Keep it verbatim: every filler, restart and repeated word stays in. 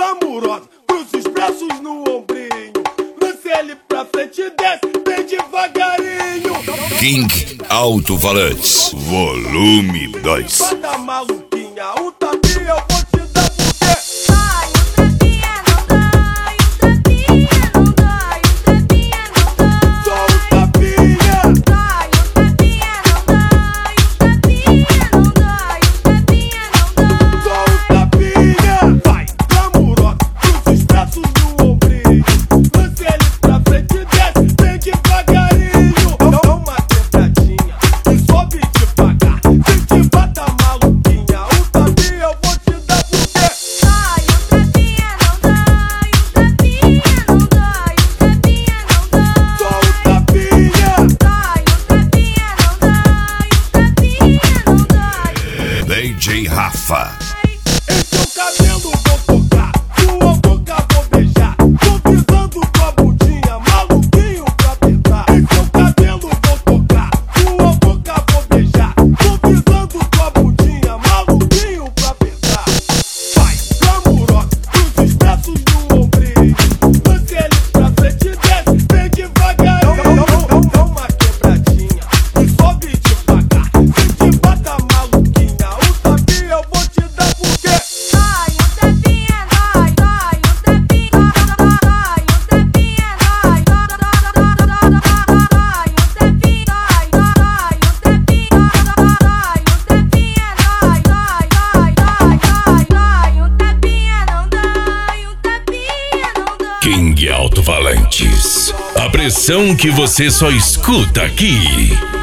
glamurosa, cruza os braços no ombrinho, lance ele pra frente e desce bem devagarinho. King Alto-Falantes, volume dois. Bota maluquinha, um tapinha eu vou te dar porque Ai, um tapinha não dói, um tapinha não dói, um tapinha não dói. só um tapinha. Dói, um tapinha não dói, um tapinha não dói, um tapinha não dói. Só um tapinha, vai, glamurosa, cruza os braços no ombrinho, lance ele pra frente e desce bem devagarinho. Dá uma quebradinha e sobe devagar, se te bata maluquinha, um tapinha eu vou te dar porque Dói, um tapinha não dói, um tapinha não dói, um tapinha não dói. só um tapinha. Dói, um tapinha não dói, um tapinha não dói. D J Rafa. Em seu cabelo vou tocar, sua boca vou beijar, tô pisando tua bundinha, maluquinho pra apertar. Em seu cabelo vou tocar, sua boca vou beijar, tô pisando tua bundinha, maluquinho pra apertar. Vai, glamurosa, cruza os braços no ombrinho, lance ele pra frente e desce bem devagarinho. Dá uma quebradinha e sobe devagar, se te bata maluquinha, um tapinha eu vou te dar porque Dói, um tapinha dói, dói, um tapinha dói, um tapinha dói, dói, um tapinha dói, dói, um tapinha dói, dói, um tapinha dói, dói, dói, dói, um tapinha não dói, um tapinha não dói. King Alto-Falantes. A pressão que você só escuta aqui.